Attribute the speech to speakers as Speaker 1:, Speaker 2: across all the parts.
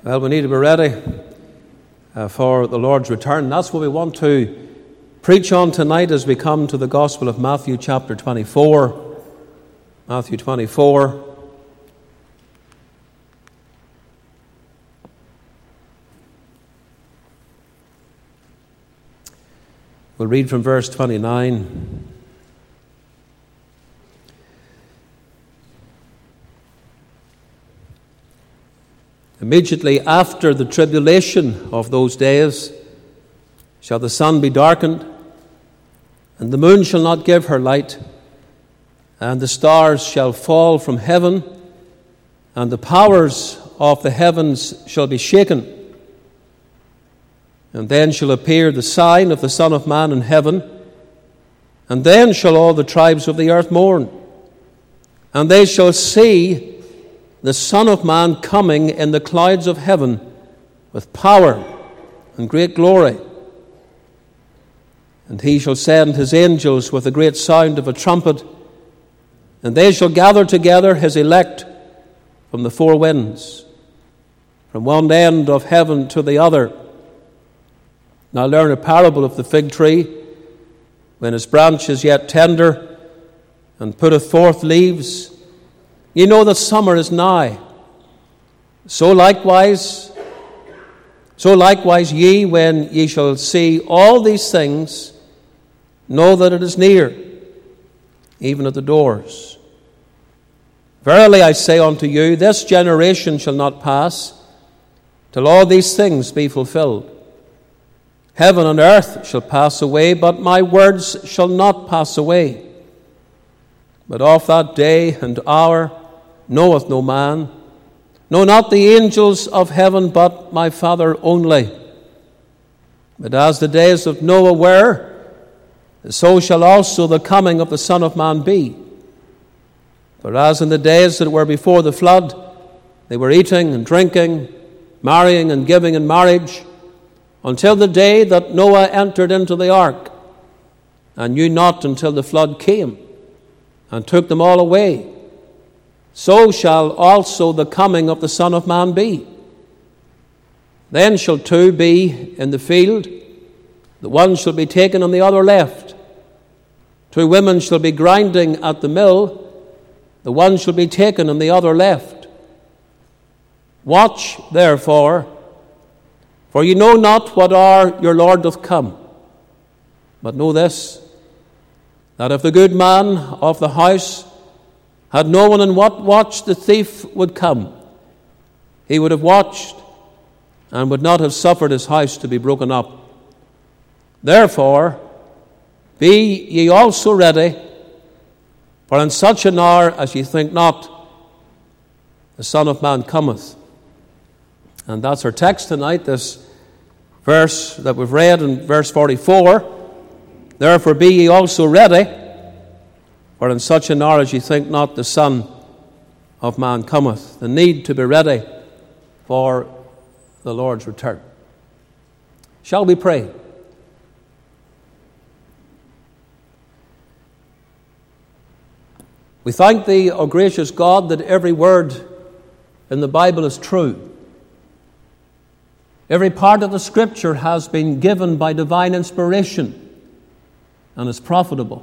Speaker 1: Well, we need to be ready for the Lord's return. That's what we want to preach on tonight as we come to the Gospel of Matthew chapter 24. Matthew 24. We'll read from verse 29. Immediately after the tribulation of those days shall the sun be darkened, and the moon shall not give her light, and the stars shall fall from heaven, and the powers of the heavens shall be shaken. And then shall appear the sign of the Son of Man in heaven, and then shall all the tribes of the earth mourn, and they shall see the Son of Man coming in the clouds of heaven with power and great glory. And he shall send his angels with a great sound of a trumpet, and they shall gather together his elect from the four winds, from one end of heaven to the other. Now learn a parable of the fig tree, when his branch is yet tender, and putteth forth leaves. Ye know that summer is nigh. So likewise ye, when ye shall see all these things, know that it is near, even at the doors. Verily I say unto you, this generation shall not pass till all these things be fulfilled. Heaven and earth shall pass away, but my words shall not pass away. But of that day and hour knoweth no man, no, not the angels of heaven, but my Father only. But as the days of Noah were, so shall also the coming of the Son of Man be. For as in the days that were before the flood, they were eating and drinking, marrying and giving in marriage, until the day that Noah entered into the ark, and knew not until the flood came, and took them all away. So shall also the coming of the Son of Man be. Then shall two be in the field, the one shall be taken and the other left. Two women shall be grinding at the mill, the one shall be taken and the other left. Watch therefore, for ye know not what hour your Lord doth come. But know this, that if the good man of the house had known in what watch the thief would come, he would have watched and would not have suffered his house to be broken up. Therefore, be ye also ready, for in such an hour as ye think not, the Son of Man cometh. And that's our text tonight, this verse that we've read in verse 44. Therefore be ye also ready, for in such an hour as ye think not, the Son of Man cometh. The need to be ready for the Lord's return. Shall we pray? We thank Thee, O gracious God, that every word in the Bible is true. Every part of the Scripture has been given by divine inspiration and is profitable.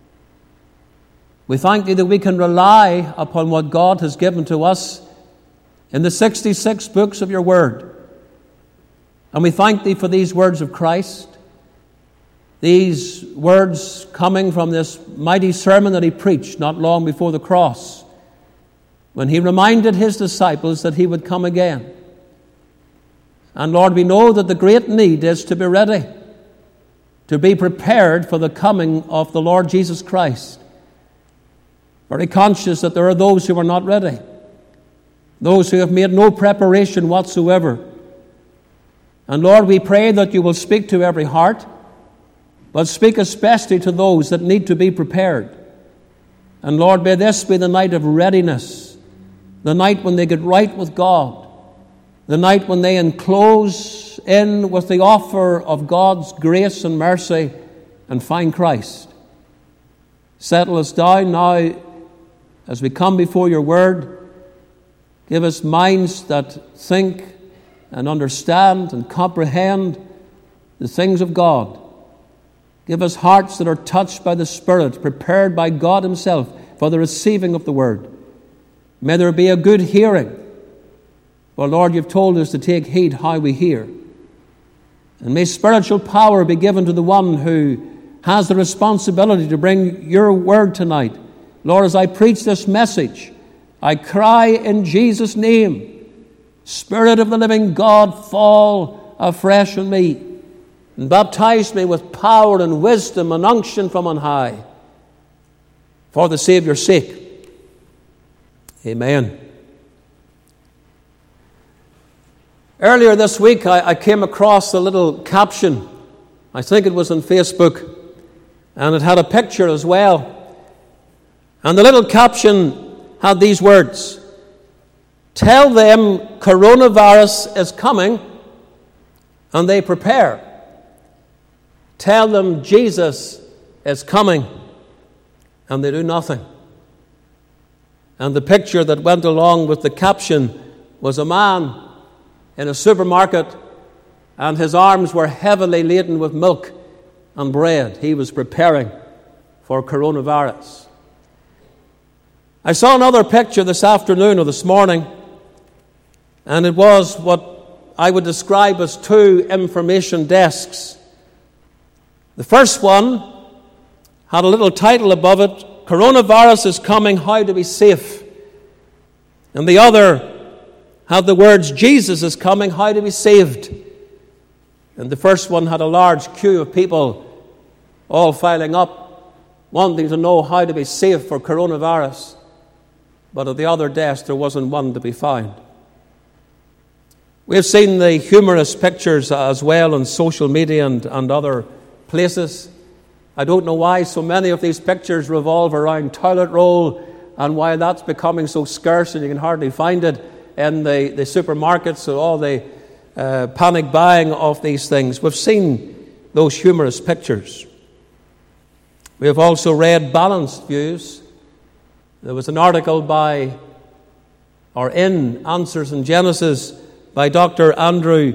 Speaker 1: We thank Thee that we can rely upon what God has given to us in the 66 books of Your Word. And we thank Thee for these words of Christ, these words coming from this mighty sermon that He preached not long before the cross, when He reminded His disciples that He would come again. And Lord, we know that the great need is to be ready, to be prepared for the coming of the Lord Jesus Christ. Very conscious that there are those who are not ready, those who have made no preparation whatsoever. And Lord, we pray that You will speak to every heart, but speak especially to those that need to be prepared. And Lord, may this be the night of readiness, the night when they get right with God, the night when they enclose in with the offer of God's grace and mercy and find Christ. Settle us down now as we come before Your Word. Give us minds that think and understand and comprehend the things of God. Give us hearts that are touched by the Spirit, prepared by God Himself for the receiving of the Word. May there be a good hearing. For Lord, You've told us to take heed how we hear. And may spiritual power be given to the one who has the responsibility to bring Your Word tonight. Lord, as I preach this message, I cry in Jesus' name, Spirit of the living God, fall afresh on me and baptize me with power and wisdom and unction from on high for the Saviour's sake. Amen. Earlier this week, I came across a little caption. I think it was on Facebook, and it had a picture as well. And the little caption had these words: "Tell them coronavirus is coming, and they prepare. Tell them Jesus is coming, and they do nothing." And the picture that went along with the caption was a man in a supermarket, and his arms were heavily laden with milk and bread. He was preparing for coronavirus. I saw another picture this afternoon or this morning, and it was what I would describe as two information desks. The first one had a little title above it, "Coronavirus is coming, how to be safe." And the other had the words, "Jesus is coming, how to be saved." And the first one had a large queue of people all filing up, wanting to know how to be safe for coronavirus. But at the other desk, there wasn't one to be found. We've seen the humorous pictures as well on social media and other places. I don't know why so many of these pictures revolve around toilet roll and why that's becoming so scarce and you can hardly find it in the supermarkets or all the panic buying of these things. We've seen those humorous pictures. We have also read balanced views. There was an article in Answers in Genesis by Dr. Andrew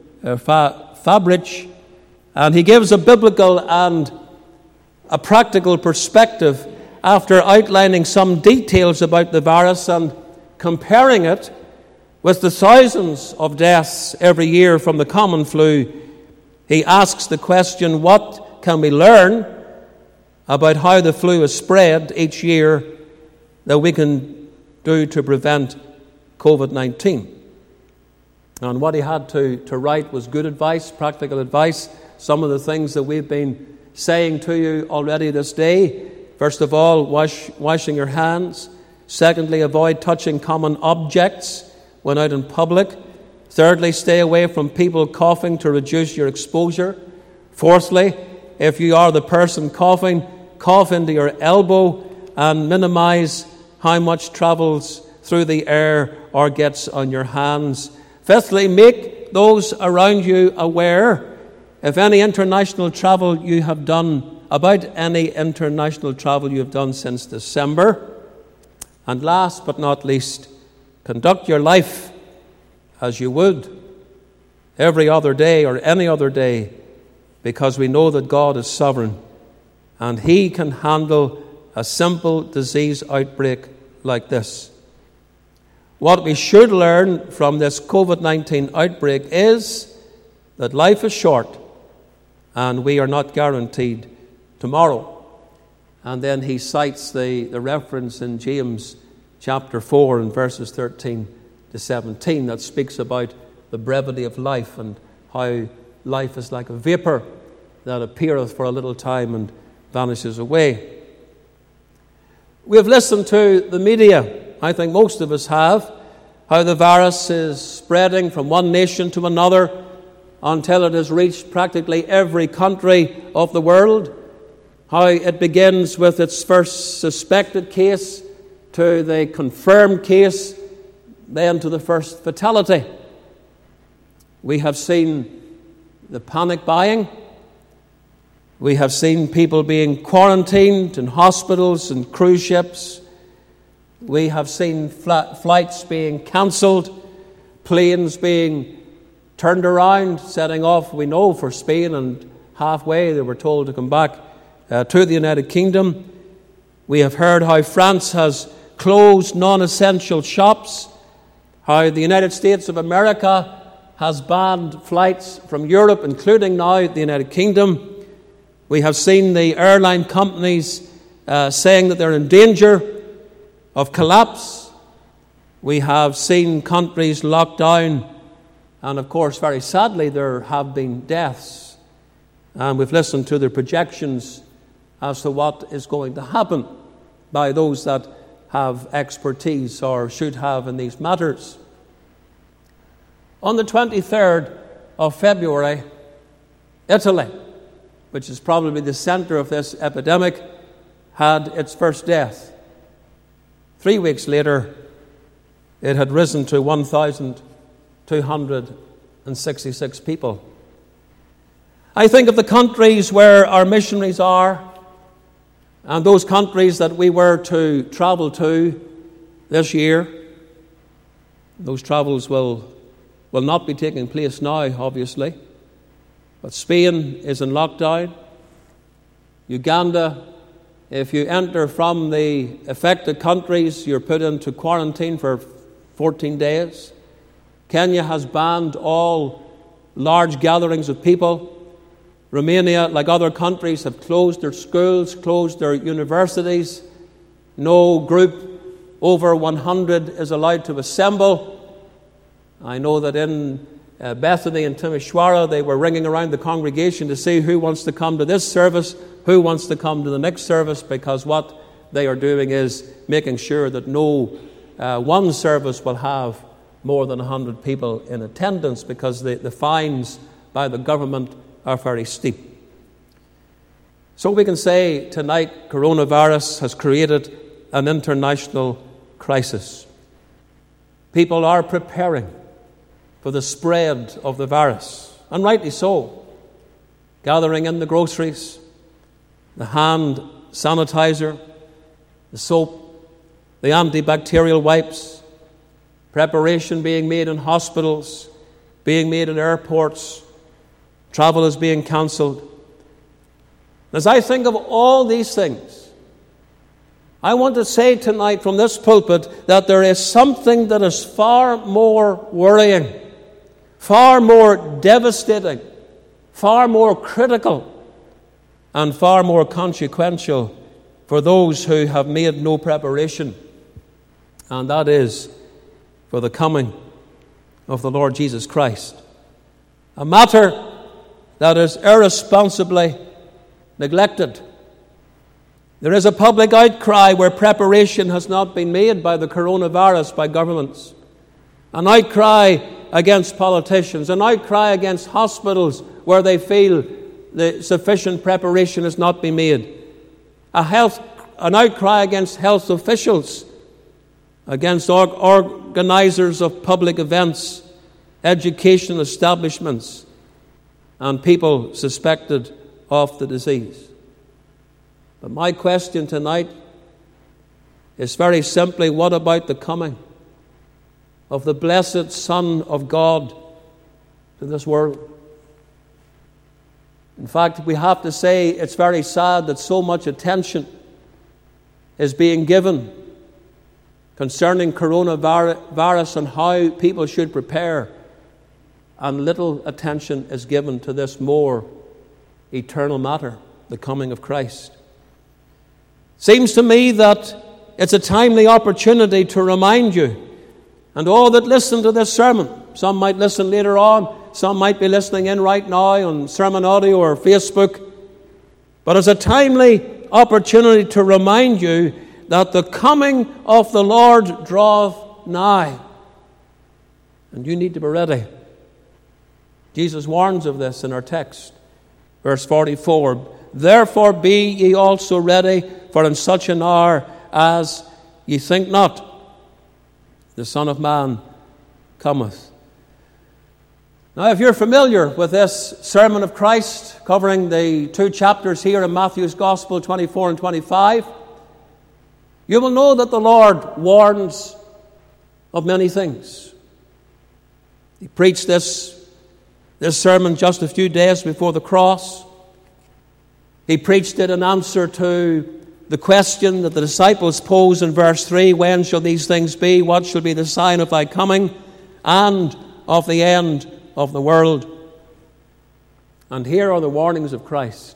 Speaker 1: Fabrich, and he gives a biblical and a practical perspective after outlining some details about the virus and comparing it with the thousands of deaths every year from the common flu. He asks the question, what can we learn about how the flu is spread each year that we can do to prevent COVID-19? And what he had to write was good advice, practical advice, some of the things that we've been saying to you already this day. First of all, washing your hands. Secondly, avoid touching common objects when out in public. Thirdly, stay away from people coughing to reduce your exposure. Fourthly, if you are the person coughing, cough into your elbow and minimize how much travels through the air or gets on your hands. Fifthly, make those around you aware if any international travel you have done, about any international travel you have done since December. And last but not least, conduct your life as you would every other day or any other day, because we know that God is sovereign and He can handle a simple disease outbreak like this. What we should learn from this COVID-19 outbreak is that life is short and we are not guaranteed tomorrow. And then he cites the reference in James chapter 4 and verses 13 to 17 that speaks about the brevity of life and how life is like a vapor that appeareth for a little time and vanishes away. We have listened to the media, I think most of us have, how the virus is spreading from one nation to another until it has reached practically every country of the world, how it begins with its first suspected case to the confirmed case, then to the first fatality. We have seen the panic buying. We have seen people being quarantined in hospitals and cruise ships. We have seen flights being cancelled, planes being turned around, setting off, we know, for Spain, and halfway they were told to come back to the United Kingdom. We have heard how France has closed non-essential shops, how the United States of America has banned flights from Europe, including now the United Kingdom. We have seen the airline companies saying that they're in danger of collapse. We have seen countries locked down, and of course, very sadly, there have been deaths. And we've listened to the projections as to what is going to happen by those that have expertise or should have in these matters. On the 23rd of February, Italy, which is probably the center of this epidemic, had its first death. 3 weeks later, it had risen to 1,266 people. I think of the countries where our missionaries are, and those countries that we were to travel to this year. Those travels will not be taking place now, obviously. But Spain is in lockdown. Uganda, if you enter from the affected countries, you're put into quarantine for 14 days. Kenya has banned all large gatherings of people. Romania, like other countries, have closed their schools, closed their universities. No group over 100 is allowed to assemble. I know that in Bethany and Timisoara, they were ringing around the congregation to see who wants to come to this service, who wants to come to the next service, because what they are doing is making sure that no one service will have more than 100 people in attendance, because the fines by the government are very steep. So we can say tonight coronavirus has created an international crisis. People are preparing for the spread of the virus, and rightly so. Gathering in the groceries, the hand sanitizer, the soap, the antibacterial wipes, preparation being made in hospitals, being made in airports, travel is being cancelled. As I think of all these things, I want to say tonight from this pulpit that there is something that is far more worrying, far more devastating, far more critical, and far more consequential for those who have made no preparation, and that is for the coming of the Lord Jesus Christ. A matter that is irresponsibly neglected. There is a public outcry where preparation has not been made by the coronavirus by governments. An outcry against politicians, an outcry against hospitals where they feel the sufficient preparation has not been made. An outcry against health officials, against organizers of public events, education establishments, and people suspected of the disease. But my question tonight is very simply, what about the coming of the blessed Son of God to this world? In fact, we have to say it's very sad that so much attention is being given concerning coronavirus and how people should prepare, and little attention is given to this more eternal matter, the coming of Christ. Seems to me that it's a timely opportunity to remind you, and all that listen to this sermon, some might listen later on, some might be listening in right now on Sermon Audio or Facebook, but it's a timely opportunity to remind you that the coming of the Lord draweth nigh, and you need to be ready. Jesus warns of this in our text. Verse 44, therefore be ye also ready, for in such an hour as ye think not, the Son of Man cometh. Now, if you're familiar with this sermon of Christ, covering the 2 chapters here in Matthew's Gospel, 24 and 25, you will know that the Lord warns of many things. He preached this this sermon just a few days before the cross. He preached it in answer to the question that the disciples posed in verse 3, when shall these things be? What shall be the sign of thy coming and of the end of the world? And here are the warnings of Christ.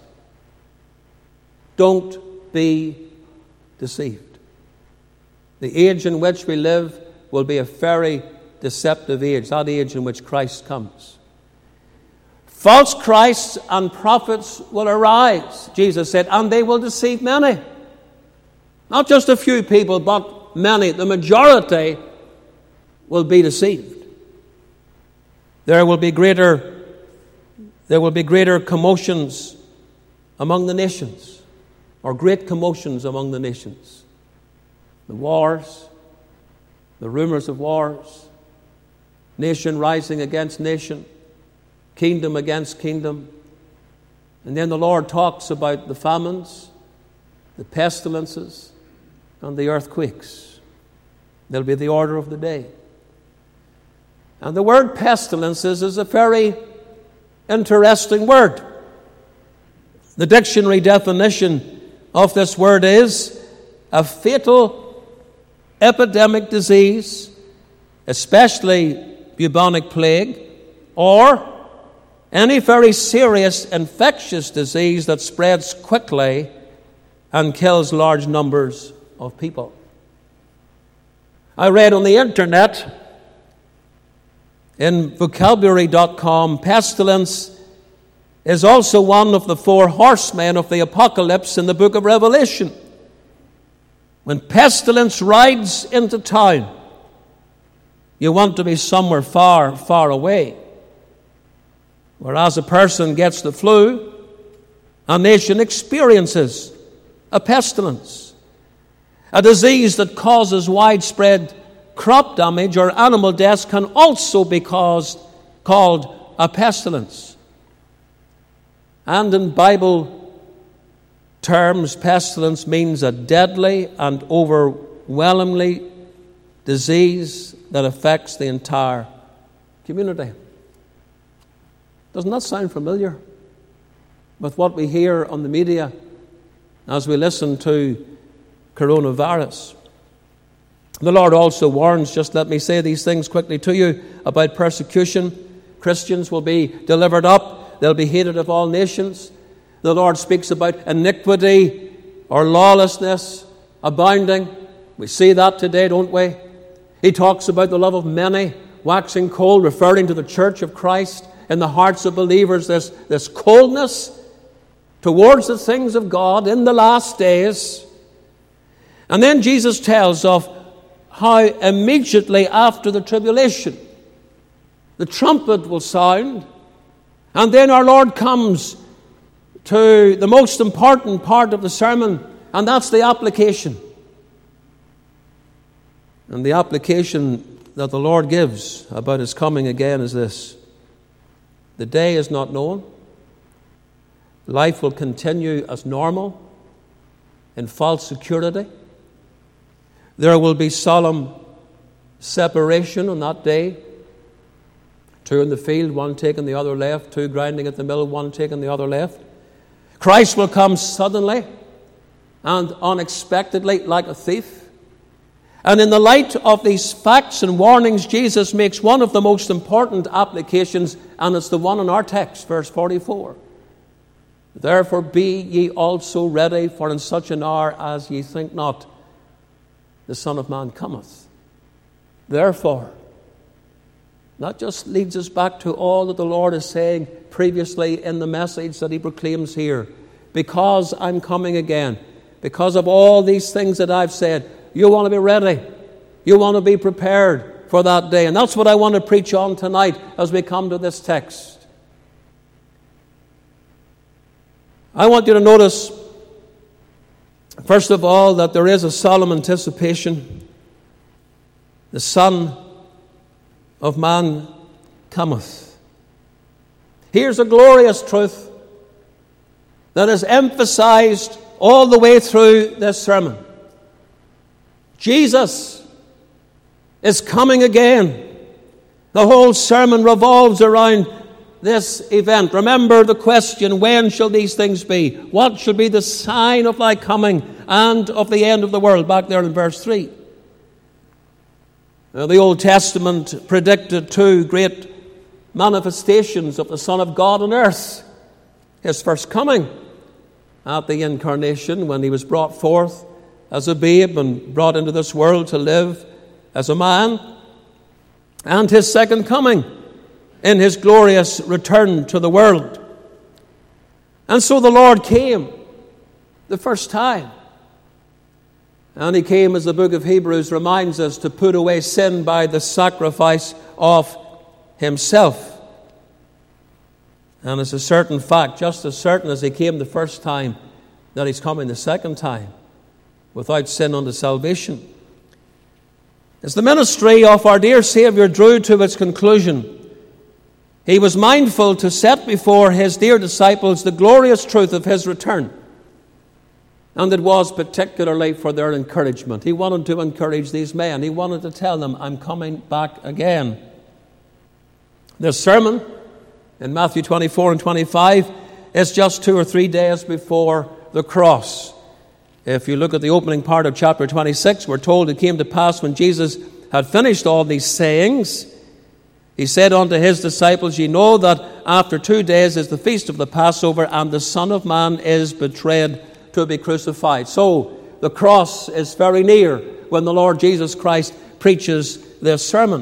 Speaker 1: Don't be deceived. The age in which we live will be a very deceptive age, that age in which Christ comes. False Christs and prophets will arise, Jesus said, and they will deceive many. Not just a few people, but many. The majority will be deceived. There will be greater commotions among the nations, or great commotions among the nations. The wars, the rumors of wars, nation rising against nation, kingdom against kingdom. And then the Lord talks about the famines, the pestilences, and the earthquakes. They'll be the order of the day. And the word pestilences is a very interesting word. The dictionary definition of this word is a fatal epidemic disease, especially bubonic plague, or any very serious infectious disease that spreads quickly and kills large numbers of people. I read on the internet, in vocabulary.com, pestilence is also one of the 4 horsemen of the apocalypse in the book of Revelation. When pestilence rides into town, you want to be somewhere far, far away. Whereas a person gets the flu, a nation experiences a pestilence, a disease that causes widespread crop damage or animal deaths can also be called a pestilence. And in Bible terms, pestilence means a deadly and overwhelmingly disease that affects the entire community. Doesn't that sound familiar with what we hear on the media as we listen to coronavirus? The Lord also warns, just let me say these things quickly to you, about persecution. Christians will be delivered up. They'll be hated of all nations. The Lord speaks about iniquity or lawlessness abounding. We see that today, don't we? He talks about the love of many waxing cold, referring to the church of Christ. In the hearts of believers, this coldness towards the things of God in the last days. And then Jesus tells of how immediately after the tribulation, the trumpet will sound, and then our Lord comes to the most important part of the sermon, and that's the application. And the application that the Lord gives about His coming again is this: the day is not known. Life will continue as normal in false security. There will be solemn separation on that day. 2 in the field, 1 taking the other left, 2 grinding at the mill, 1 taking the other left. Christ will come suddenly and unexpectedly like a thief. And in the light of these facts and warnings, Jesus makes one of the most important applications, and it's the one in our text, verse 44. Therefore be ye also ready, for in such an hour as ye think not, the Son of Man cometh. Therefore, that just leads us back to all that the Lord is saying previously in the message that He proclaims here. Because I'm coming again, because of all these things that I've said, you want to be ready. You want to be prepared for that day. And that's what I want to preach on tonight as we come to this text. I want you to notice, first of all, that there is a solemn anticipation. The Son of Man cometh. Here's a glorious truth that is emphasized all the way through this sermon. Jesus is coming again. The whole sermon revolves around this event. Remember the question, when shall these things be? What shall be the sign of thy coming and of the end of the world? Back there in verse 3. Now, the Old Testament predicted two great manifestations of the Son of God on earth. His first coming at the incarnation, when he was brought forth as a babe and brought into this world to live as a man, and his second coming in his glorious return to the world. And so the Lord came the first time. And he came, as the book of Hebrews reminds us, to put away sin by the sacrifice of himself. And it's a certain fact, just as certain as he came the first time, that he's coming the second time without sin unto salvation. As the ministry of our dear Saviour drew to its conclusion, he was mindful to set before his dear disciples the glorious truth of his return. And it was particularly for their encouragement. He wanted to encourage these men. He wanted to tell them, I'm coming back again. This sermon in Matthew 24 and 25 is just 2 or 3 days before the cross. If you look at the opening part of chapter 26, we're told it came to pass when Jesus had finished all these sayings, he said unto his disciples, Ye know that after 2 days is the feast of the Passover, and the Son of Man is betrayed to be crucified. So the cross is very near when the Lord Jesus Christ preaches this sermon.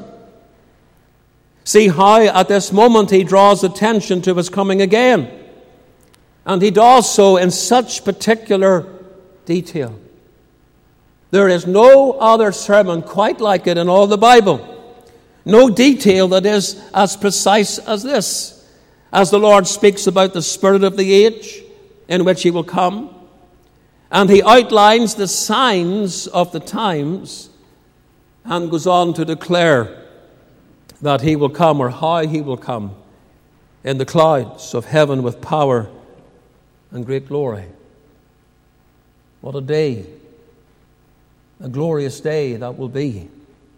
Speaker 1: See how at this moment he draws attention to his coming again. And he does so in such particular detail. There is no other sermon quite like it in all the Bible. No detail that is as precise as this, as the Lord speaks about the spirit of the age in which he will come. And he outlines the signs of the times and goes on to declare that he will come, or how he will come, in the clouds of heaven with power and great glory. What a day, a glorious day that will be.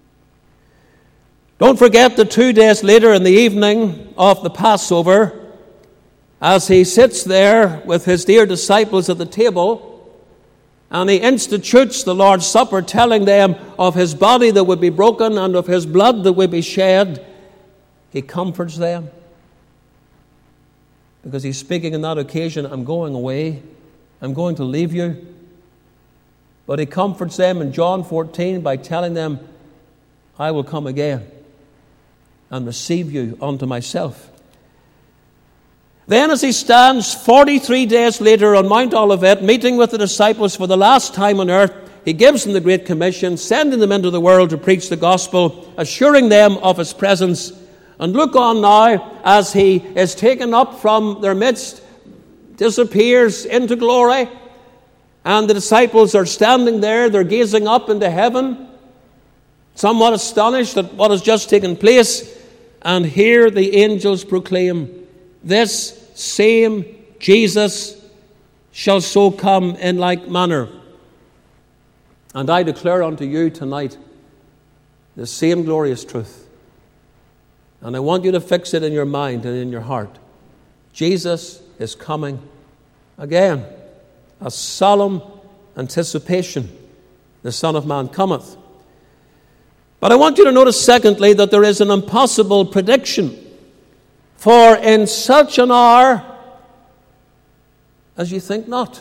Speaker 1: Don't forget that 2 days later, in the evening of the Passover, as he sits there with his dear disciples at the table, and he institutes the Lord's Supper, telling them of his body that would be broken and of his blood that would be shed, he comforts them. Because he's speaking on that occasion, I'm going away, I'm going to leave you. But he comforts them in John 14 by telling them, I will come again and receive you unto myself. Then as he stands 43 days later on Mount Olivet, meeting with the disciples for the last time on earth, he gives them the Great Commission, sending them into the world to preach the gospel, assuring them of his presence. And look on now as he is taken up from their midst, disappears into glory, and the disciples are standing there, they're gazing up into heaven, somewhat astonished at what has just taken place, and here the angels proclaim, this same Jesus shall so come in like manner. And I declare unto you tonight the same glorious truth. And I want you to fix it in your mind and in your heart. Jesus is coming again. A solemn anticipation. The Son of Man cometh. But I want you to notice, secondly, that there is an impossible prediction. For in such an hour as you think not.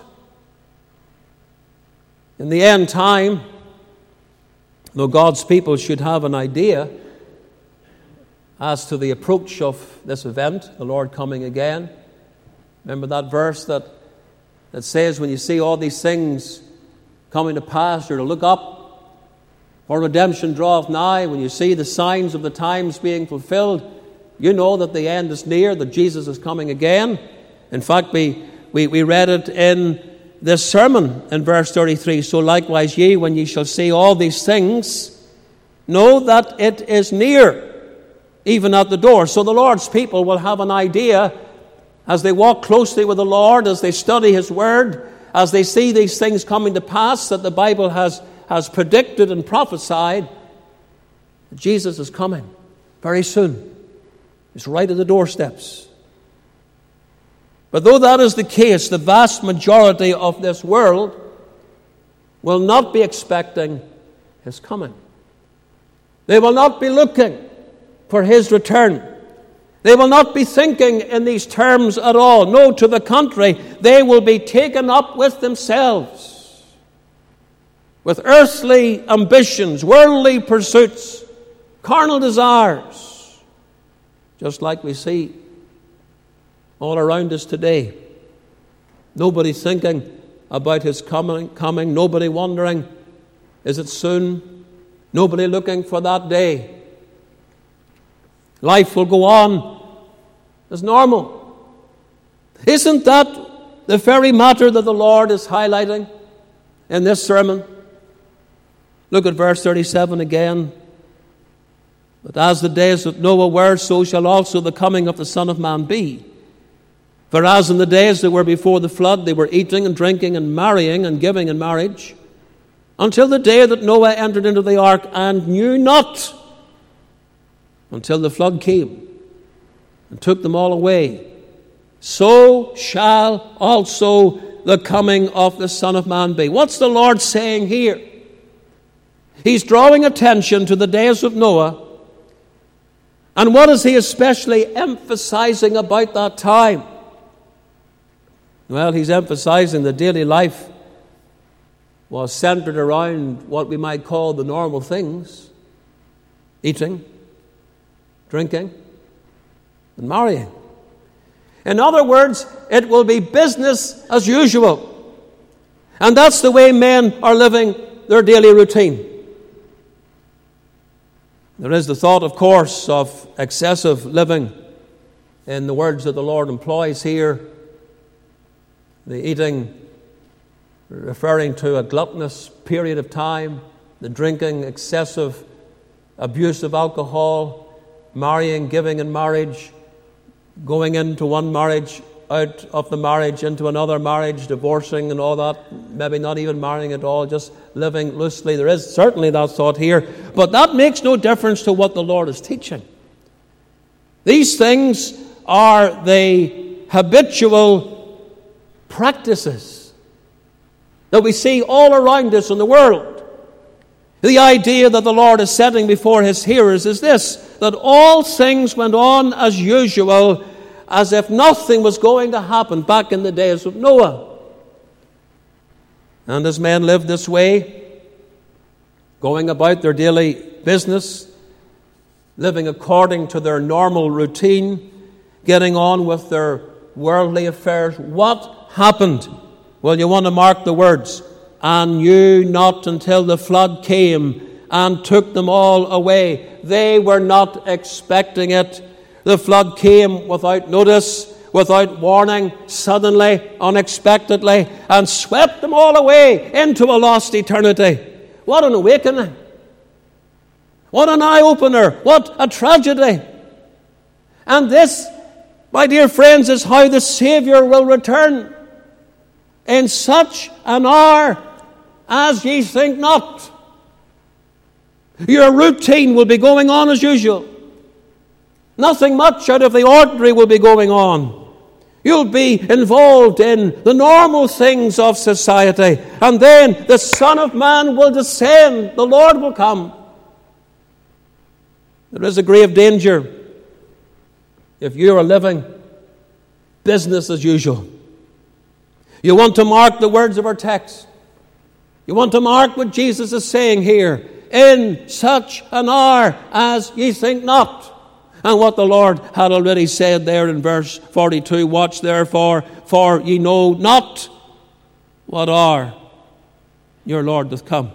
Speaker 1: In the end time, though God's people should have an idea as to the approach of this event, the Lord coming again. Remember that verse that says, when you see all these things coming to pass, you're to look up, for redemption draweth nigh. When you see the signs of the times being fulfilled, you know that the end is near, that Jesus is coming again. In fact, we read it in this sermon in verse 33. So likewise ye, when ye shall see all these things, know that it is near, even at the door. So the Lord's people will have an idea as they walk closely with the Lord, as they study his word, as they see these things coming to pass that the Bible has predicted and prophesied. Jesus is coming very soon. It's right at the doorsteps. But though that is the case, the vast majority of this world will not be expecting his coming. They will not be looking for his return. They will not be thinking in these terms at all. No, to the contrary, they will be taken up with themselves, with earthly ambitions, worldly pursuits, carnal desires, just like we see all around us today. Nobody thinking about his coming. Nobody wondering, is it soon? Nobody looking for that day. Life will go on as normal. Isn't that the very matter that the Lord is highlighting in this sermon? Look at verse 37 again. But as the days that Noah were, so shall also the coming of the Son of Man be. For as in the days that were before the flood, they were eating and drinking and marrying and giving in marriage, until the day that Noah entered into the ark and knew not, until the flood came and took them all away. So shall also the coming of the Son of Man be. What's the Lord saying here? He's drawing attention to the days of Noah. And what is he especially emphasizing about that time? Well, he's emphasizing the daily life was centered around what we might call the normal things: eating, drinking, and marrying. In other words, it will be business as usual. And that's the way men are living their daily routine. There is the thought, of course, of excessive living in the words that the Lord employs here. The eating referring to a gluttonous period of time, the drinking, excessive abuse of alcohol, marrying, giving in marriage, going into one marriage, out of the marriage into another marriage, divorcing and all that, maybe not even marrying at all, just living loosely. There is certainly that thought here, but that makes no difference to what the Lord is teaching. These things are the habitual practices that we see all around us in the world. The idea that the Lord is setting before his hearers is this: that all things went on as usual, as if nothing was going to happen back in the days of Noah. And as men lived this way, going about their daily business, living according to their normal routine, getting on with their worldly affairs, what happened? Well, you want to mark the words: and knew not until the flood came and took them all away. They were not expecting it. The flood came without notice, without warning, suddenly, unexpectedly, and swept them all away into a lost eternity. What an awakening! What an eye-opener! What a tragedy! And this, my dear friends, is how the Savior will return. In such an hour as ye think not. Your routine will be going on as usual. Nothing much out of the ordinary will be going on. You'll be involved in the normal things of society. And then the Son of Man will descend. The Lord will come. There is a grave danger if you are living business as usual. You want to mark the words of our text. You want to mark what Jesus is saying here. In such an hour as ye think not. And what the Lord had already said there in verse 42. Watch therefore, for ye know not what hour your Lord doth come.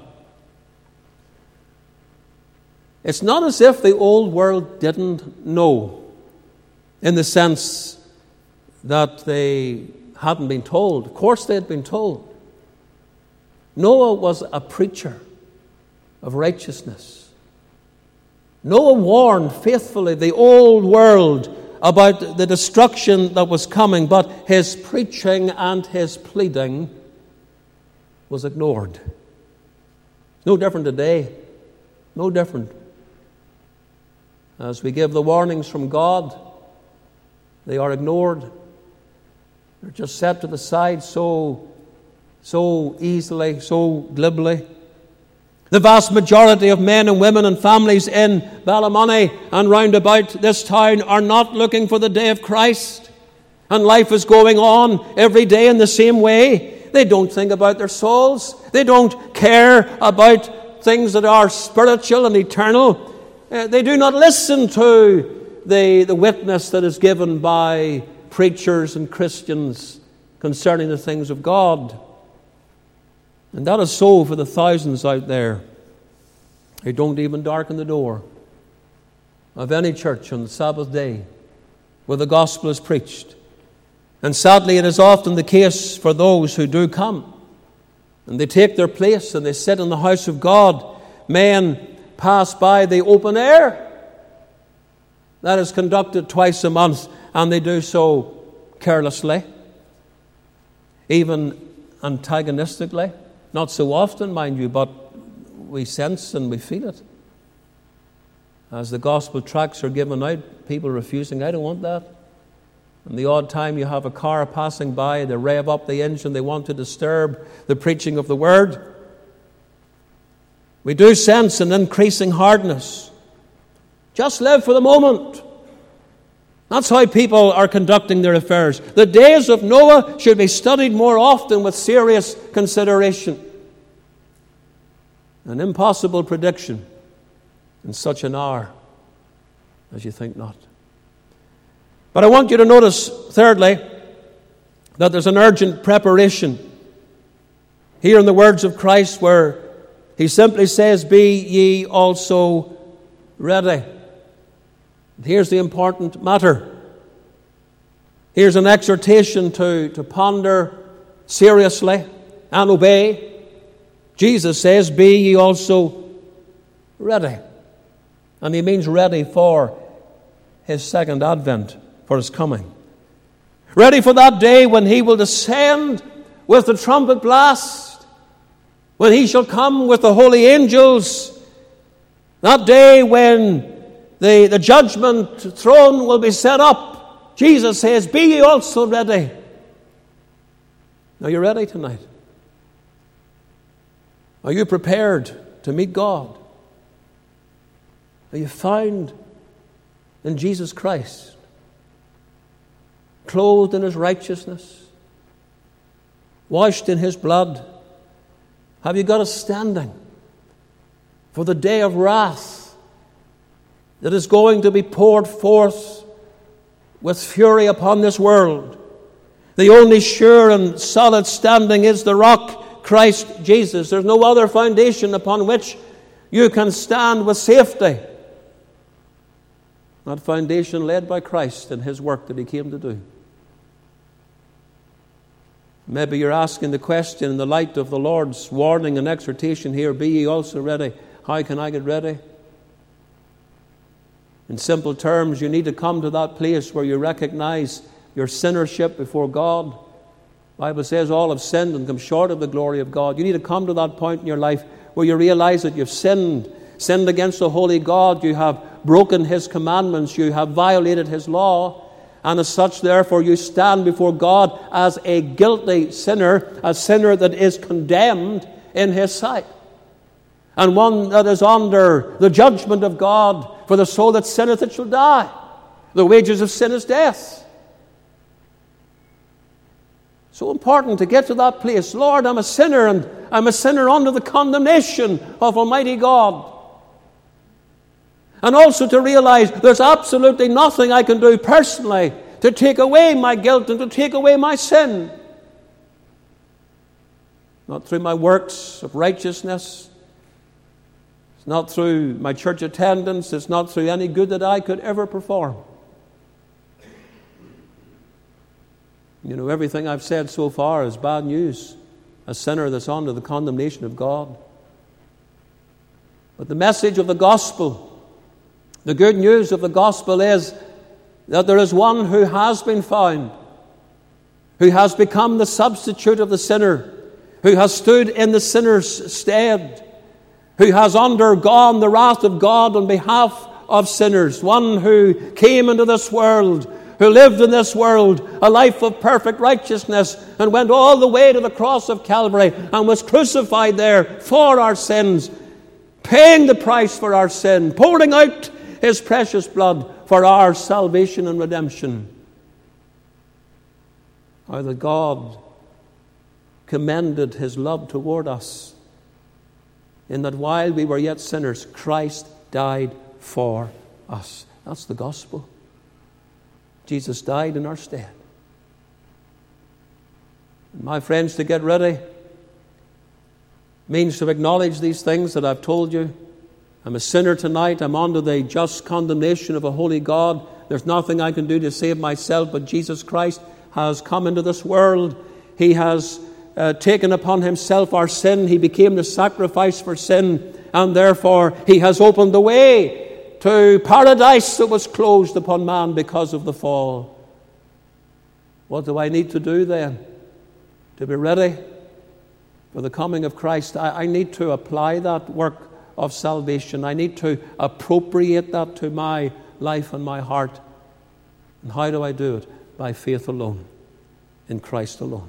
Speaker 1: It's not as if the old world didn't know, in the sense that they hadn't been told. Of course they had been told. Noah was a preacher of righteousness. Noah warned faithfully the old world about the destruction that was coming, but his preaching and his pleading was ignored. No different today. No different. As we give the warnings from God, They are ignored. They're just set to the side so easily, so glibly. The vast majority of men and women and families in Ballymoney and round about this town are not looking for the day of Christ. And life is going on every day in the same way. They don't think about their souls. They don't care about things that are spiritual and eternal. They do not listen to the witness that is given by preachers and Christians concerning the things of God. And that is so for the thousands out there who don't even darken the door of any church on the Sabbath day where the gospel is preached. And sadly, it is often the case for those who do come and they take their place and they sit in the house of God. Men pass by the open air that is conducted twice a month, and they do so carelessly, even antagonistically. Not so often, mind you, but we sense and we feel it. As the gospel tracts are given out, people refusing, I don't want that. And the odd time you have a car passing by, they rev up the engine, they want to disturb the preaching of the word. We do sense an increasing hardness. Just live for the moment. That's how people are conducting their affairs. The days of Noah should be studied more often with serious consideration. An impossible prediction in such an hour as you think not. But I want you to notice, thirdly, that there's an urgent preparation here in the words of Christ where he simply says, be ye also ready. Here's the important matter. Here's an exhortation to ponder seriously and obey. Jesus says, be ye also ready. And he means ready for his second advent, for his coming. Ready for that day when he will descend with the trumpet blast, when he shall come with the holy angels, that day when the judgment throne will be set up. Jesus says, be ye also ready. Are you ready tonight? Are you prepared to meet God? Are you found in Jesus Christ, clothed in his righteousness, washed in his blood? Have you got a standing for the day of wrath that is going to be poured forth with fury upon this world? The only sure and solid standing is the rock, Christ Jesus. There's no other foundation upon which you can stand with safety. That foundation led by Christ and his work that he came to do. Maybe you're asking the question in the light of the Lord's warning and exhortation here, be ye also ready. How can I get ready? In simple terms, you need to come to that place where you recognize your sinnership before God. The Bible says all have sinned and come short of the glory of God. You need to come to that point in your life where you realize that you've sinned against the holy God. You have broken his commandments. You have violated his law. And as such, therefore, you stand before God as a guilty sinner, a sinner that is condemned in his sight, and one that is under the judgment of God. For the soul that sinneth, it shall die. The wages of sin is death. So important to get to that place. Lord, I'm a sinner, and I'm a sinner under the condemnation of Almighty God. And also to realize there's absolutely nothing I can do personally to take away my guilt and to take away my sin. Not through my works of righteousness. It's not through my church attendance. It's not through any good that I could ever perform. You know, everything I've said so far is bad news. A sinner that's under the condemnation of God. But the message of the gospel, the good news of the gospel is that there is one who has been found, who has become the substitute of the sinner, who has stood in the sinner's stead, who has undergone the wrath of God on behalf of sinners, one who came into this world, who lived in this world a life of perfect righteousness and went all the way to the cross of Calvary and was crucified there for our sins, paying the price for our sin, pouring out his precious blood for our salvation and redemption. How that God commended his love toward us, in that while we were yet sinners, Christ died for us. That's the gospel. Jesus died in our stead. And my friends, to get ready means to acknowledge these things that I've told you. I'm a sinner tonight. I'm under the just condemnation of a holy God. There's nothing I can do to save myself, but Jesus Christ has come into this world. He has taken upon himself our sin. He became the sacrifice for sin, and therefore he has opened the way to paradise that was closed upon man because of the fall. What do I need to do then to be ready for the coming of Christ? I need to apply that work of salvation. I need to appropriate that to my life and my heart. And how do I do it? By faith alone, in Christ alone.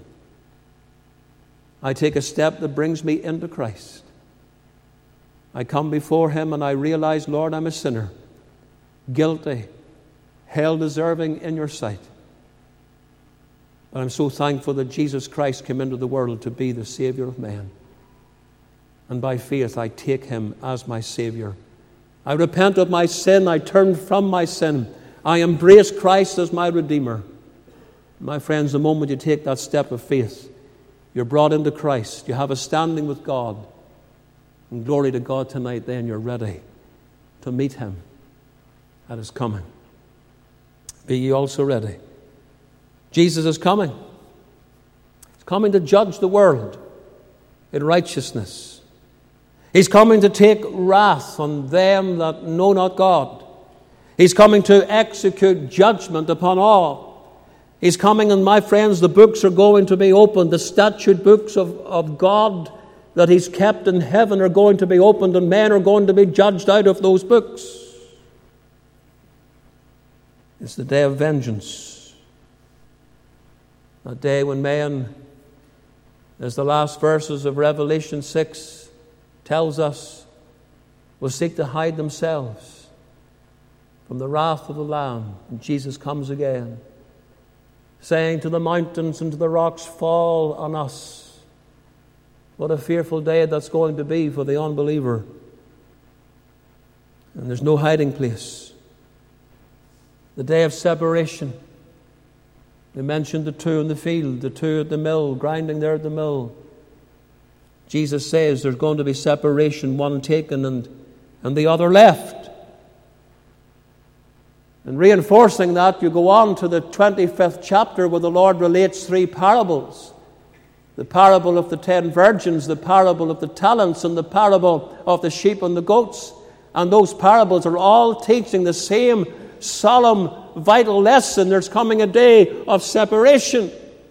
Speaker 1: I take a step that brings me into Christ. I come before him and I realize, Lord, I'm a sinner, guilty, hell-deserving in your sight. But I'm so thankful that Jesus Christ came into the world to be the Savior of man. And by faith, I take him as my Savior. I repent of my sin. I turn from my sin. I embrace Christ as my Redeemer. My friends, the moment you take that step of faith, you're brought into Christ. You have a standing with God. And glory to God tonight, then you're ready to meet him at his coming. Be ye also ready. Jesus is coming. He's coming to judge the world in righteousness. He's coming to take wrath on them that know not God. He's coming to execute judgment upon all. He's coming, and my friends, the books are going to be opened. The statute books of God that he's kept in heaven are going to be opened, and men are going to be judged out of those books. It's the day of vengeance. That day when men, as the last verses of Revelation 6 tells us, will seek to hide themselves from the wrath of the Lamb. And Jesus comes again, saying to the mountains and to the rocks, fall on us. What a fearful day that's going to be for the unbeliever. And there's no hiding place. The day of separation. We mentioned the two in the field, the two at the mill, grinding there at the mill. Jesus says there's going to be separation, one taken and the other left. And reinforcing that, you go on to the 25th chapter where the Lord relates three parables. The parable of the 10 virgins, the parable of the talents, and the parable of the sheep and the goats. And those parables are all teaching the same solemn, vital lesson. There's coming a day of separation,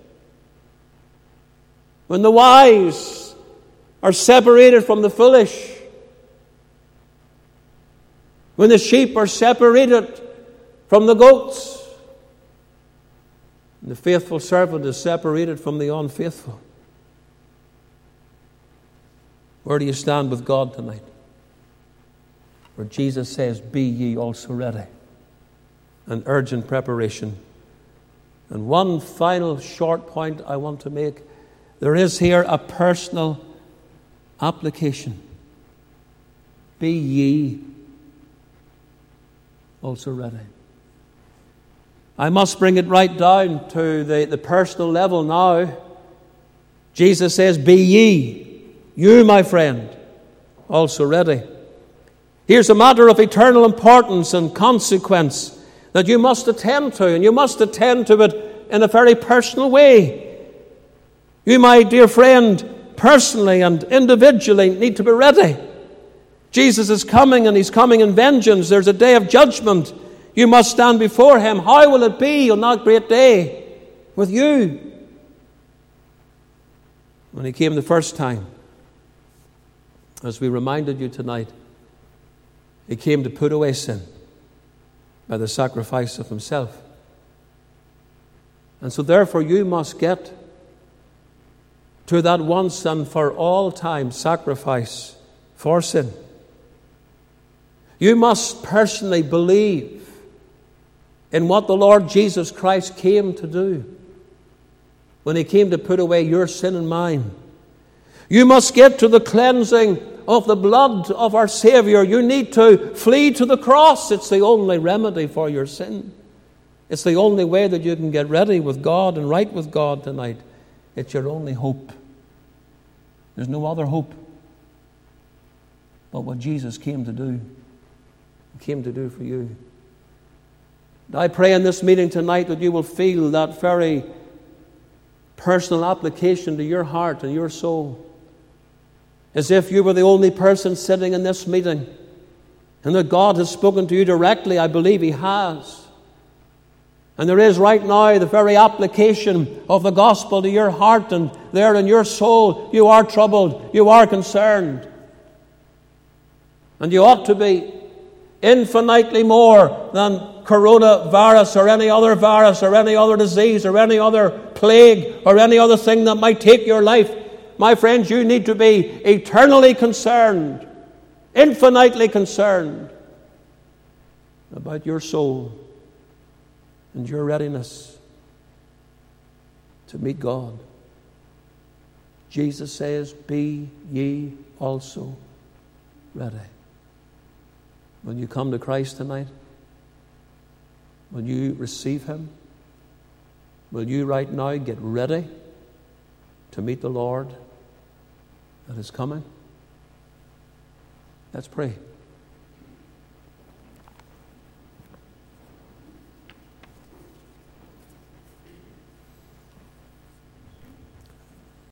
Speaker 1: when the wise are separated from the foolish, when the sheep are separated from the goats, and the faithful servant is separated from the unfaithful. Where do you stand with God tonight? Where Jesus says, be ye also ready. An urgent preparation. And one final short point I want to make. There is here a personal application. Be ye also ready. I must bring it right down to the personal level now. Jesus says, be ye, you, my friend, also ready. Here's a matter of eternal importance and consequence that you must attend to, and you must attend to it in a very personal way. You, my dear friend, personally and individually need to be ready. Jesus is coming, and he's coming in vengeance. There's a day of judgment. You must stand before him. How will it be on that great day with you? When he came the first time, as we reminded you tonight, he came to put away sin by the sacrifice of himself. And so therefore you must get to that once and for all time sacrifice for sin. You must personally believe in what the Lord Jesus Christ came to do when He came to put away your sin and mine. You must get to the cleansing of the blood of our Savior. You need to flee to the cross. It's the only remedy for your sin. It's the only way that you can get ready with God and right with God tonight. It's your only hope. There's no other hope but what Jesus came to do. He came to do for you. And I pray in this meeting tonight that you will feel that very personal application to your heart and your soul, as if you were the only person sitting in this meeting, and that God has spoken to you directly. I believe He has. And there is right now the very application of the gospel to your heart, and there in your soul you are troubled, you are concerned. And you ought to be infinitely more than coronavirus or any other virus or any other disease or any other plague or any other thing that might take your life. My friends, you need to be eternally concerned, infinitely concerned about your soul and your readiness to meet God. Jesus says, "Be ye also ready." When you come to Christ tonight, when you receive Him, will you right now get ready to meet the Lord that is coming? Let's pray.